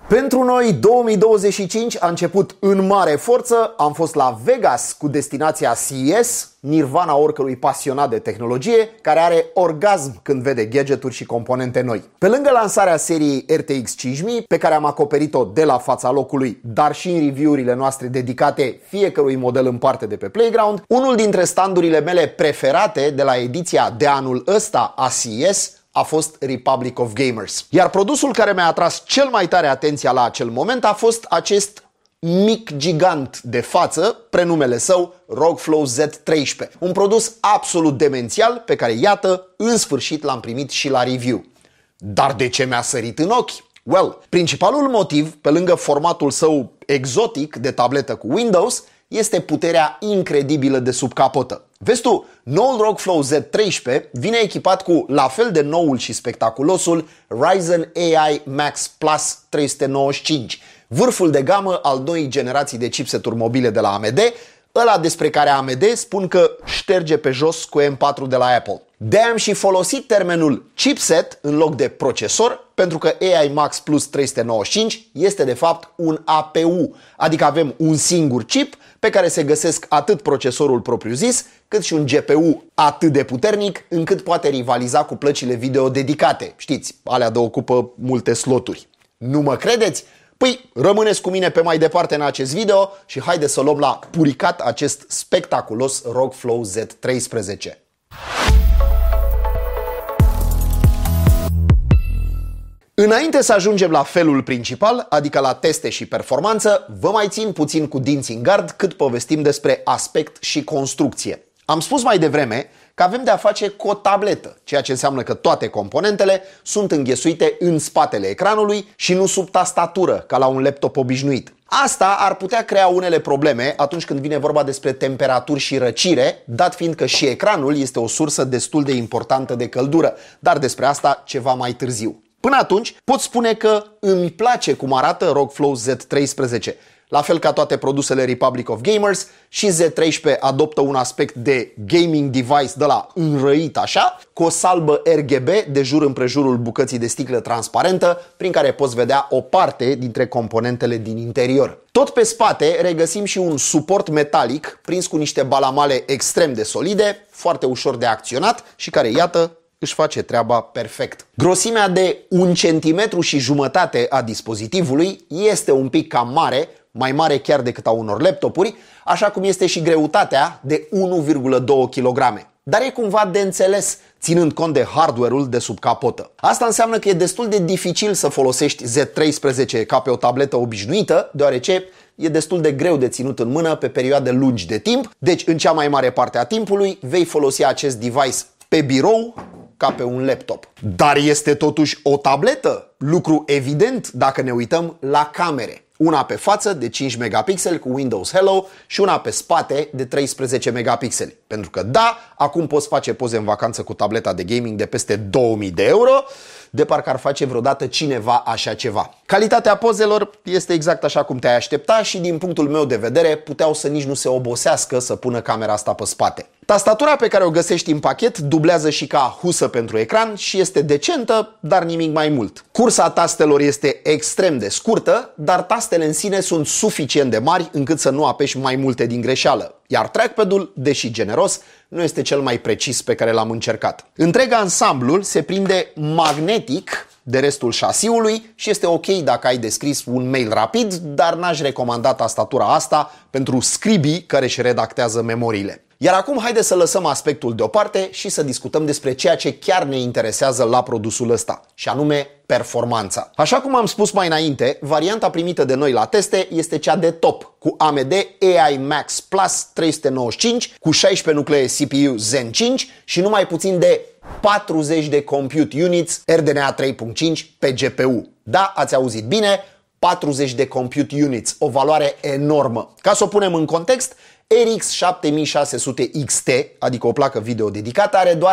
Pentru noi, 2025 a început în mare forță. Am fost la Vegas cu destinația CES, nirvana oricărui pasionat de tehnologie, care are orgasm când vede gadgeturi și componente noi. Pe lângă lansarea seriei RTX 5000, pe care am acoperit-o de la fața locului, dar și în review-urile noastre dedicate fiecărui model în parte de pe Playground, unul dintre standurile mele preferate de la ediția de anul ăsta a CES a fost Republic of Gamers. Iar produsul care mi-a atras cel mai tare atenția la acel moment a fost acest mic gigant de față, prenumele său ROG Flow Z13. Un produs absolut demențial pe care, iată, în sfârșit l-am primit și la review. Dar de ce mi-a sărit în ochi? Well, principalul motiv, pe lângă formatul său exotic de tabletă cu Windows, este puterea incredibilă de sub capotă. Vezi tu, noul ROG Flow Z13 vine echipat cu la fel de noul și spectaculosul Ryzen AI Max Plus 395, vârful de gamă al noii generații de chipseturi mobile de la AMD, ăla despre care AMD spun că șterge pe jos cu M4 de la Apple. De-aia am și folosit termenul chipset în loc de procesor, pentru că AI Max Plus 395 este de fapt un APU, adică avem un singur chip pe care se găsesc atât procesorul propriu-zis, cât și un GPU atât de puternic încât poate rivaliza cu plăcile video dedicate. Știți, alea de ocupă multe sloturi. Nu mă credeți? Păi, rămâneți cu mine pe mai departe în acest video și haide să luăm la puricat acest spectaculos ROG Flow Z13. Înainte să ajungem la felul principal, adică la teste și performanță, vă mai țin puțin cu dinții în gard cât povestim despre aspect și construcție. Am spus mai devreme că avem de a face cu o tabletă, ceea ce înseamnă că toate componentele sunt înghesuite în spatele ecranului și nu sub tastatură, ca la un laptop obișnuit. Asta ar putea crea unele probleme atunci când vine vorba despre temperaturi și răcire, dat fiind că și ecranul este o sursă destul de importantă de căldură, dar despre asta ceva mai târziu. Până atunci, pot spune că îmi place cum arată ROG Flow Z13. La fel ca toate produsele Republic of Gamers, și Z13 adoptă un aspect de gaming device de la înrăit așa, cu o salbă RGB de jur împrejurul bucății de sticlă transparentă, prin care poți vedea o parte dintre componentele din interior. Tot pe spate regăsim și un suport metalic prins cu niște balamale extrem de solide, foarte ușor de acționat și care, iată, își face treaba perfect. Grosimea de 1,5 cm a dispozitivului este un pic cam mare, mai mare chiar decât a unor laptopuri, așa cum este și greutatea de 1,2 kg. Dar e cumva de înțeles, ținând cont de hardware-ul de sub capotă. Asta înseamnă că e destul de dificil să folosești Z13 ca pe o tabletă obișnuită, deoarece e destul de greu de ținut în mână pe perioade lungi de timp, deci în cea mai mare parte a timpului vei folosi acest device pe birou ca pe un laptop. Dar este totuși o tabletă, lucru evident dacă ne uităm la camere. Una pe față de 5 megapixeli cu Windows Hello și una pe spate de 13 megapixeli. Pentru că da, acum poți face poze în vacanță cu tableta de gaming de peste 2000 de euro, de parcă ar face vreodată cineva așa ceva. Calitatea pozelor este exact așa cum te-ai aștepta și din punctul meu de vedere puteau să nici nu se obosească să pună camera asta pe spate. Tastatura pe care o găsești în pachet dublează și ca husă pentru ecran și este decentă, dar nimic mai mult. Cursa tastelor este extrem de scurtă, dar tastele în sine sunt suficient de mari încât să nu apeși mai multe din greșeală. Iar trackpad-ul, deși generos, nu este cel mai precis pe care l-am încercat. Întreg ansamblul se prinde magnetic de restul șasiului și este ok dacă ai de scris un mail rapid, dar n-aș recomanda tastatura asta pentru scribii care își redactează memoriile. Iar acum haide să lăsăm aspectul deoparte și să discutăm despre ceea ce chiar ne interesează la produsul ăsta, și anume performanța. Așa cum am spus mai înainte, varianta primită de noi la teste este cea de top, cu AMD AI Max Plus 395, cu 16 nuclee CPU Zen 5 și numai puțin de 40 de compute units RDNA 3.5 pe GPU. Da, ați auzit bine, 40 de compute units, o valoare enormă. Ca să o punem în context, RX 7600 XT, adică o placă video dedicată, are doar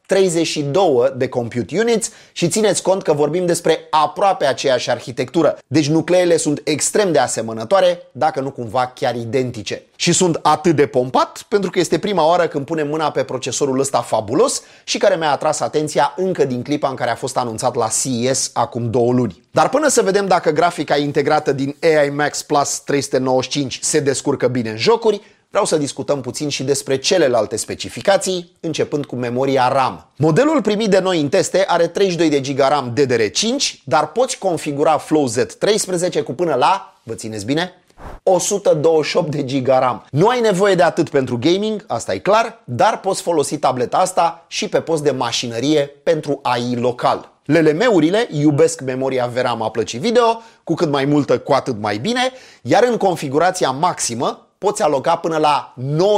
32 de compute units și țineți cont că vorbim despre aproape aceeași arhitectură. Deci nucleele sunt extrem de asemănătoare, dacă nu cumva chiar identice. Și sunt atât de pompat pentru că este prima oară când punem mâna pe procesorul ăsta fabulos și care mi-a atras atenția încă din clipa în care a fost anunțat la CES acum 2 luni. Dar până să vedem dacă grafica integrată din AI Max Plus 395 se descurcă bine în jocuri, vreau să discutăm puțin și despre celelalte specificații, începând cu memoria RAM. Modelul primit de noi în teste are 32 de GB RAM DDR5, dar poți configura Flow Z13 cu până la, vă țineți bine, 128 de GB RAM. Nu ai nevoie de atât pentru gaming, asta e clar, dar poți folosi tableta asta și pe post de mașinărie pentru AI local. LLM-urile iubesc memoria VRAM a plăcii video, cu cât mai multă, cu atât mai bine, iar în configurația maximă poți aloca până la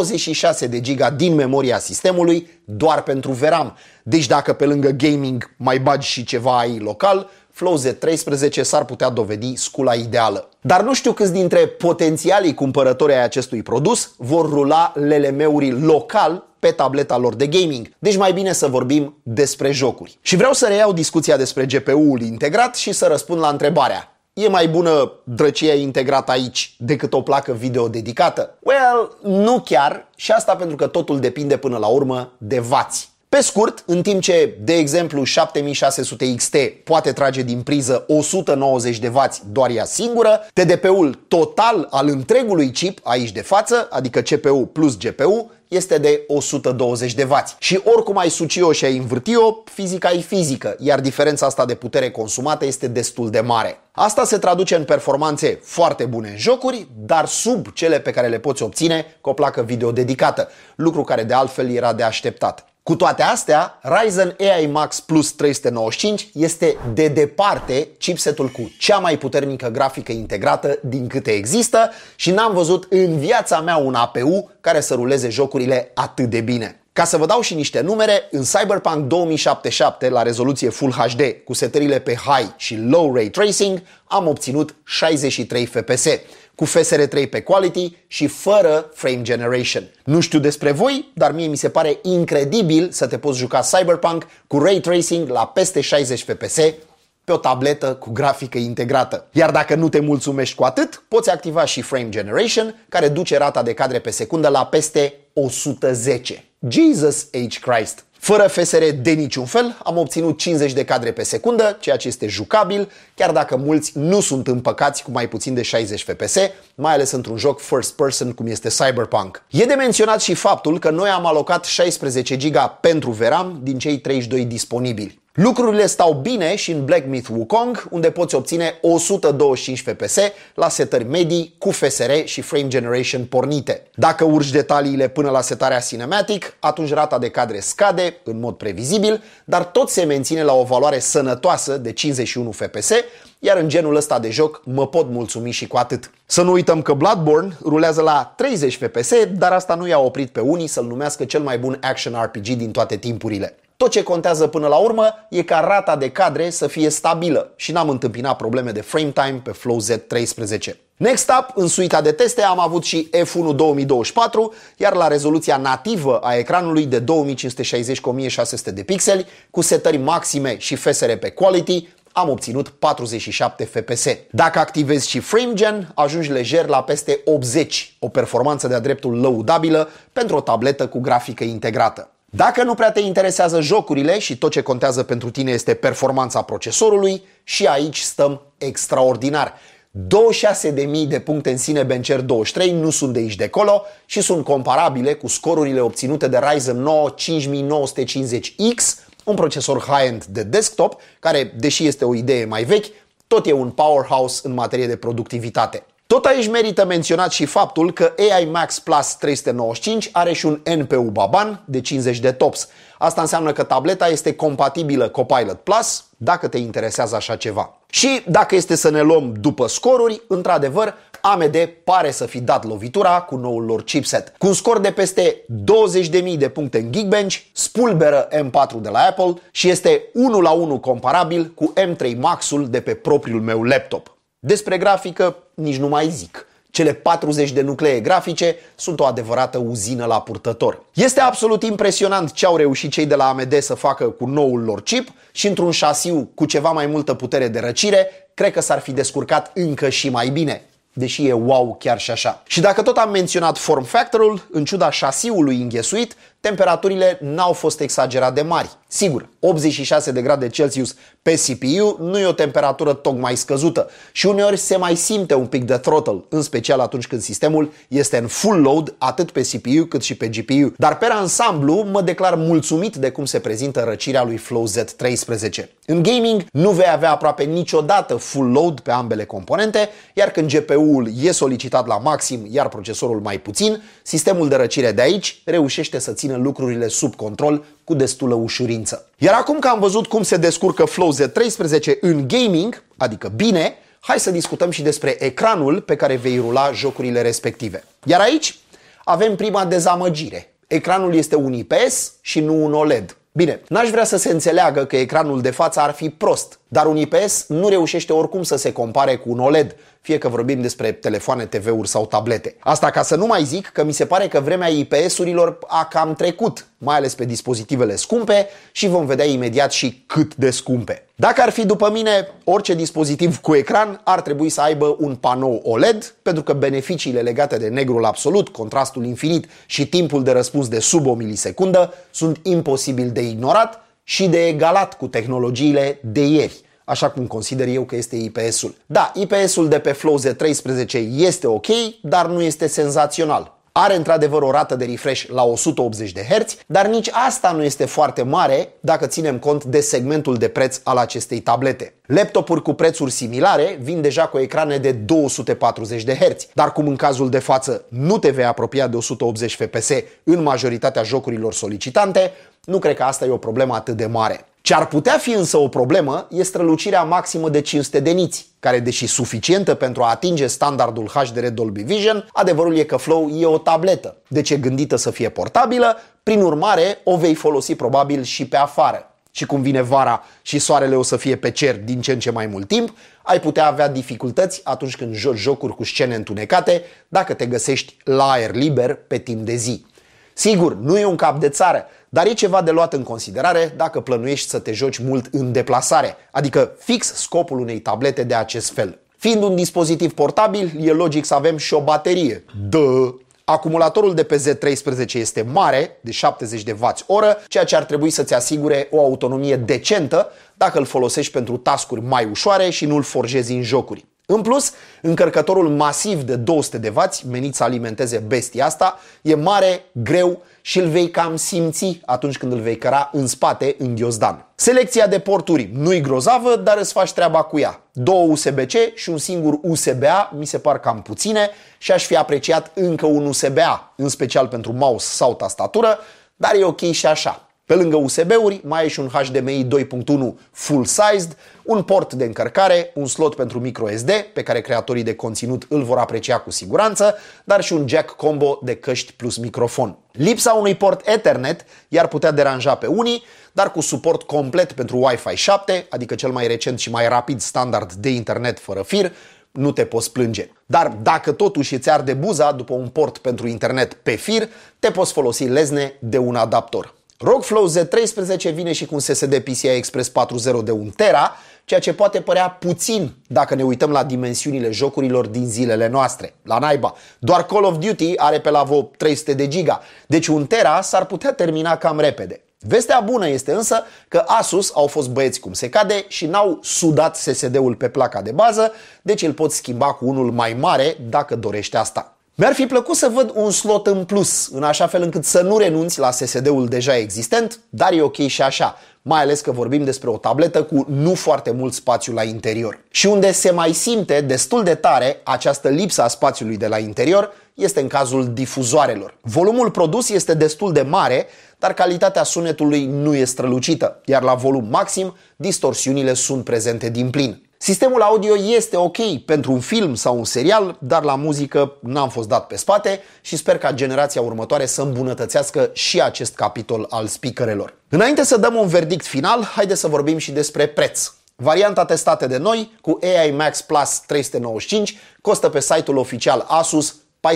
96 de GB din memoria sistemului doar pentru VRAM. Deci dacă pe lângă gaming mai bagi și ceva AI local, Flow Z13 s-ar putea dovedi scula ideală. Dar nu știu câți dintre potențialii cumpărători ai acestui produs vor rula LLM-uri local pe tableta lor de gaming. Deci mai bine să vorbim despre jocuri. Și vreau să reiau discuția despre GPU-ul integrat și să răspund la întrebarea: e mai bună drăcia integrată aici decât o placă video dedicată? Well, nu chiar, și asta pentru că totul depinde până la urmă de vați. Pe scurt, în timp ce, de exemplu, 7600 XT poate trage din priză 190 de W doar ea singură, TDP-ul total al întregului chip aici de față, adică CPU plus GPU, este de 120 de W. Și oricum ai suci-o și ai învârti-o, fizica e fizică, iar diferența asta de putere consumată este destul de mare. Asta se traduce în performanțe foarte bune în jocuri, dar sub cele pe care le poți obține cu o placă video dedicată, lucru care de altfel era de așteptat. Cu toate astea, Ryzen AI Max Plus 395 este de departe chipsetul cu cea mai puternică grafică integrată din câte există și n-am văzut în viața mea un APU care să ruleze jocurile atât de bine. Ca să vă dau și niște numere, în Cyberpunk 2077 la rezoluție Full HD cu setările pe High și Low Ray Tracing am obținut 63 FPS. Cu FSR3 pe Quality și fără Frame Generation. Nu știu despre voi, dar mie mi se pare incredibil să te poți juca Cyberpunk cu Ray Tracing la peste 60 FPS pe o tabletă cu grafică integrată. Iar dacă nu te mulțumești cu atât, poți activa și Frame Generation, care duce rata de cadre pe secundă la peste 110. Jesus H. Christ! Fără FSR de niciun fel, am obținut 50 de cadre pe secundă, ceea ce este jucabil, chiar dacă mulți nu sunt împăcați cu mai puțin de 60 FPS, mai ales într-un joc first person cum este Cyberpunk. E de menționat și faptul că noi am alocat 16 GB pentru VRAM din cei 32 disponibili. Lucrurile stau bine și în Black Myth Wukong, unde poți obține 125 FPS la setări medii cu FSR și Frame Generation pornite. Dacă urci detaliile până la setarea Cinematic, atunci rata de cadre scade în mod previzibil, dar tot se menține la o valoare sănătoasă de 51 FPS, iar în genul ăsta de joc mă pot mulțumi și cu atât. Să nu uităm că Bloodborne rulează la 30 FPS, dar asta nu i-a oprit pe unii să-l numească cel mai bun action RPG din toate timpurile. Tot ce contează până la urmă e ca rata de cadre să fie stabilă și n-am întâmpinat probleme de frame time pe Flow Z13. Next up, în suita de teste am avut și F1 2024, iar la rezoluția nativă a ecranului de 2560x1600 de pixeli, cu setări maxime și FSR pe Quality, am obținut 47 FPS. Dacă activezi și Frame Gen, ajungi lejer la peste 80, o performanță de-a dreptul lăudabilă pentru o tabletă cu grafică integrată. Dacă nu prea te interesează jocurile și tot ce contează pentru tine este performanța procesorului, și aici stăm extraordinar. 26.000 de puncte în sine Bencher 23 nu sunt de aici de acolo și sunt comparabile cu scorurile obținute de Ryzen 9 5950X, un procesor high-end de desktop, care, deși este o idee mai vechi, tot e un powerhouse în materie de productivitate. Tot aici merită menționat și faptul că AI Max Plus 395 are și un NPU Baban de 50 de TOPS. Asta înseamnă că tableta este compatibilă Copilot Plus, dacă te interesează așa ceva. Și dacă este să ne luăm după scoruri, într-adevăr, AMD pare să fi dat lovitura cu noul lor chipset. Cu un scor de peste 20.000 de puncte în Geekbench, spulberă M4 de la Apple și este 1-la-1 comparabil cu M3 Max-ul de pe propriul meu laptop. Despre grafică nici nu mai zic. Cele 40 de nuclee grafice sunt o adevărată uzină la purtător. Este absolut impresionant ce au reușit cei de la AMD să facă cu noul lor chip și într-un șasiu cu ceva mai multă putere de răcire, cred că s-ar fi descurcat încă și mai bine. Deși e wow chiar și așa. Și dacă tot am menționat form factor-ul, în ciuda șasiului înghesuit, temperaturile n-au fost exagerat de mari. Sigur, 86 de grade Celsius pe CPU nu e o temperatură tocmai scăzută și uneori se mai simte un pic de throttle, în special atunci când sistemul este în full load atât pe CPU cât și pe GPU. Dar pe ansamblu mă declar mulțumit de cum se prezintă răcirea lui Flow Z13. În gaming nu vei avea aproape niciodată full load pe ambele componente, iar când GPU-ul e solicitat la maxim, iar procesorul mai puțin, sistemul de răcire de aici reușește să țină lucrurile sub control cu destulă ușurință. Iar acum că am văzut cum se descurcă Flow Z13 în gaming, adică bine, hai să discutăm și despre ecranul pe care vei rula jocurile respective. Iar aici avem prima dezamăgire. Ecranul este un IPS și nu un OLED. Bine, n-aș vrea să se înțeleagă că ecranul de față ar fi prost, dar un IPS nu reușește oricum să se compare cu un OLED, fie că vorbim despre telefoane, TV-uri sau tablete. Asta ca să nu mai zic că mi se pare că vremea IPS-urilor a cam trecut, mai ales pe dispozitivele scumpe și vom vedea imediat și cât de scumpe. Dacă ar fi după mine, orice dispozitiv cu ecran ar trebui să aibă un panou OLED, pentru că beneficiile legate de negrul absolut, contrastul infinit și timpul de răspuns de sub o milisecundă sunt imposibil de ignorat și de egalat cu tehnologiile de ieri, așa cum consider eu că este IPS-ul. Da, IPS-ul de pe Flow Z13 este ok, dar nu este senzațional. Are într-adevăr o rată de refresh la 180 de Hz, dar nici asta nu este foarte mare dacă ținem cont de segmentul de preț al acestei tablete. Laptopuri cu prețuri similare vin deja cu ecrane de 240 de Hz, dar cum în cazul de față nu te vei apropia de 180 FPS în majoritatea jocurilor solicitante, nu cred că asta e o problemă atât de mare. Ce ar putea fi însă o problemă e strălucirea maximă de 500 de niți, care, deși suficientă pentru a atinge standardul HDR Dolby Vision, adevărul e că Flow e o tabletă, deci e gândită să fie portabilă, prin urmare o vei folosi probabil și pe afară. Și cum vine vara și soarele o să fie pe cer din ce în ce mai mult timp, ai putea avea dificultăți atunci când joci jocuri cu scene întunecate, dacă te găsești la aer liber pe timp de zi. Sigur, nu e un cap de țară, dar e ceva de luat în considerare dacă plănuiești să te joci mult în deplasare, adică fix scopul unei tablete de acest fel. Fiind un dispozitiv portabil, e logic să avem și o baterie. Acumulatorul de pe Z13 este mare, de 70 de Wh, ceea ce ar trebui să-ți asigure o autonomie decentă dacă îl folosești pentru task-uri mai ușoare și nu îl forjezi în jocuri. În plus, încărcătorul masiv de 200 de W menit să alimenteze bestia asta e mare, greu și îl vei cam simți atunci când îl vei căra în spate în ghiozdan. Selecția de porturi nu-i grozavă, dar îți faci treaba cu ea. 2 USB-C și un singur USB-A mi se par cam puține și aș fi apreciat încă un USB-A, în special pentru mouse sau tastatură, dar e ok și așa. Pe lângă USB-uri mai ai și un HDMI 2.1 full-sized, un port de încărcare, un slot pentru microSD, pe care creatorii de conținut îl vor aprecia cu siguranță, dar și un jack combo de căști plus microfon. Lipsa unui port Ethernet i-ar putea deranja pe unii, dar cu suport complet pentru Wi-Fi 7, adică cel mai recent și mai rapid standard de internet fără fir, nu te poți plânge. Dar dacă totuși îți arde buza după un port pentru internet pe fir, te poți folosi lezne de un adaptor. ROG Flow Z13 vine și cu un SSD PCI Express 4.0 de 1 tera, ceea ce poate părea puțin dacă ne uităm la dimensiunile jocurilor din zilele noastre. La naiba, doar Call of Duty are pe la vreo 300 de giga, deci 1 tera s-ar putea termina cam repede. Vestea bună este însă că Asus au fost băieți cum se cade și n-au sudat SSD-ul pe placa de bază, deci îl poți schimba cu unul mai mare dacă dorești asta. Mi-ar fi plăcut să văd un slot în plus, în așa fel încât să nu renunți la SSD-ul deja existent, dar e ok și așa, mai ales că vorbim despre o tabletă cu nu foarte mult spațiu la interior. Și unde se mai simte destul de tare această lipsă a spațiului de la interior este în cazul difuzoarelor. Volumul produs este destul de mare, dar calitatea sunetului nu e strălucită, iar la volum maxim distorsiunile sunt prezente din plin. Sistemul audio este ok pentru un film sau un serial, dar la muzică n-am fost dat pe spate și sper ca generația următoare să îmbunătățească și acest capitol al speakerelor. Înainte să dăm un verdict final, haideți să vorbim și despre preț. Varianta testată de noi, cu AI Max Plus 395, costă pe site-ul oficial Asus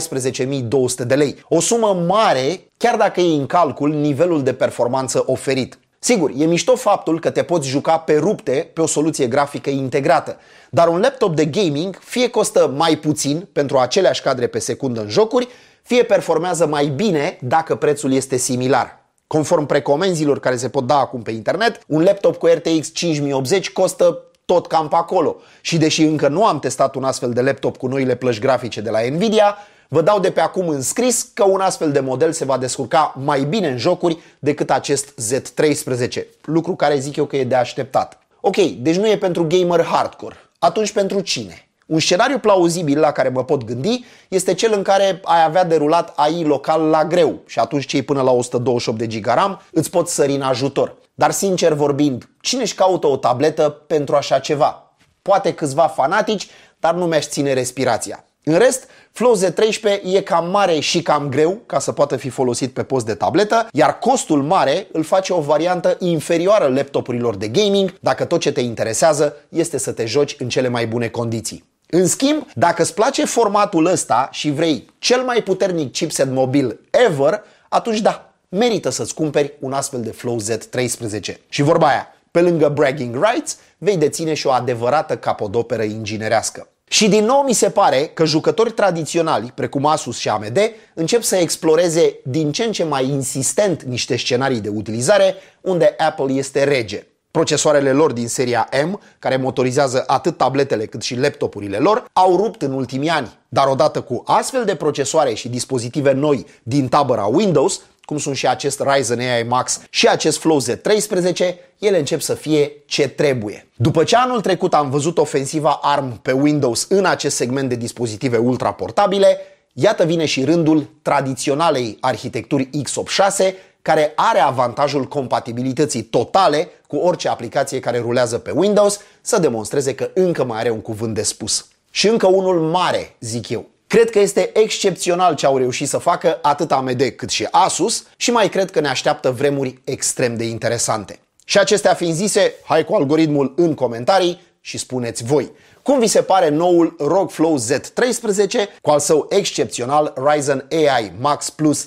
14.200 de lei. O sumă mare, chiar dacă e în calcul nivelul de performanță oferit. Sigur, e mișto faptul că te poți juca pe rupte pe o soluție grafică integrată, dar un laptop de gaming fie costă mai puțin pentru aceleași cadre pe secundă în jocuri, fie performează mai bine dacă prețul este similar. Conform precomenzilor care se pot da acum pe internet, un laptop cu RTX 5080 costă tot cam pe acolo. Și deși încă nu am testat un astfel de laptop cu noile plăci grafice de la Nvidia, vă dau de pe acum în scris că un astfel de model se va descurca mai bine în jocuri decât acest Z13, lucru care zic eu că e de așteptat. Ok, deci nu e pentru gamer hardcore. Atunci pentru cine? Un scenariu plauzibil la care mă pot gândi este cel în care ai avea derulat AI local la greu și atunci cei până la 128 de GB RAM îți pot sări în ajutor. Dar sincer vorbind, cine își caută o tabletă pentru așa ceva? Poate câțiva fanatici, dar nu mi-aș ține respirația. În rest, Flow Z13 e cam mare și cam greu ca să poată fi folosit pe post de tabletă, iar costul mare îl face o variantă inferioară laptopurilor de gaming dacă tot ce te interesează este să te joci în cele mai bune condiții. În schimb, dacă îți place formatul ăsta și vrei cel mai puternic chipset mobil ever, atunci da, merită să-ți cumperi un astfel de Flow Z13. Și vorba aia, pe lângă bragging rights, vei deține și o adevărată capodoperă inginerească. Și din nou mi se pare că jucători tradiționali, precum Asus și AMD, încep să exploreze din ce în ce mai insistent niște scenarii de utilizare unde Apple este rege. Procesoarele lor din seria M, care motorizează atât tabletele cât și laptopurile lor, au rupt în ultimii ani. Dar odată cu astfel de procesoare și dispozitive noi din tabăra Windows, cum sunt și acest Ryzen AI Max și acest Flow Z13, ele încep să fie ce trebuie. După ce anul trecut am văzut ofensiva ARM pe Windows în acest segment de dispozitive ultraportabile, iată vine și rândul tradiționalei arhitecturi x86, care are avantajul compatibilității totale cu orice aplicație care rulează pe Windows, să demonstreze că încă mai are un cuvânt de spus. Și încă unul mare, zic eu. Cred că este excepțional ce au reușit să facă atât AMD cât și Asus și mai cred că ne așteaptă vremuri extrem de interesante. Și acestea fiind zise, hai cu algoritmul în comentarii și spuneți voi. Cum vi se pare noul ROG Flow Z13 cu al său excepțional Ryzen AI Max Plus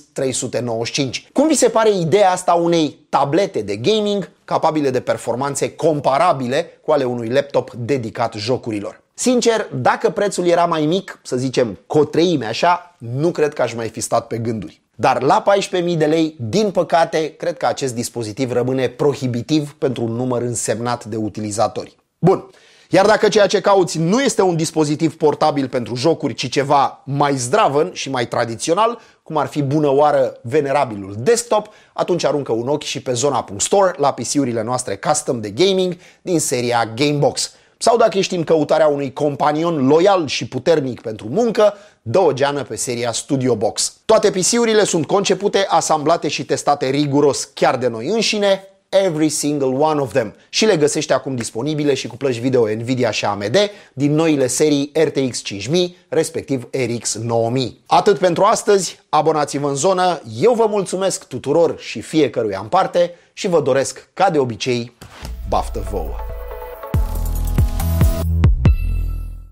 395? Cum vi se pare ideea asta unei tablete de gaming capabile de performanțe comparabile cu ale unui laptop dedicat jocurilor? Sincer, dacă prețul era mai mic, să zicem cu o treime așa, nu cred că aș mai fi stat pe gânduri. Dar la 14.000 de lei, din păcate, cred că acest dispozitiv rămâne prohibitiv pentru un număr însemnat de utilizatori. Bun. Iar dacă ceea ce cauți nu este un dispozitiv portabil pentru jocuri, ci ceva mai zdravăn și mai tradițional, cum ar fi bună oară venerabilul desktop, atunci aruncă un ochi și pe Zona.store la PC-urile noastre custom de gaming din seria Gamebox. Sau dacă ești în căutarea unui companion loial și puternic pentru muncă, dă o geană pe seria Studio Box. Toate PC-urile sunt concepute, asamblate și testate riguros chiar de noi înșine, every single one of them, și le găsești acum disponibile și cu plăci video Nvidia și AMD din noile serii RTX 5000, respectiv RX 9000. Atât pentru astăzi, abonați-vă în zonă, eu vă mulțumesc tuturor și fiecăruia în parte și vă doresc, ca de obicei, baftă vouă!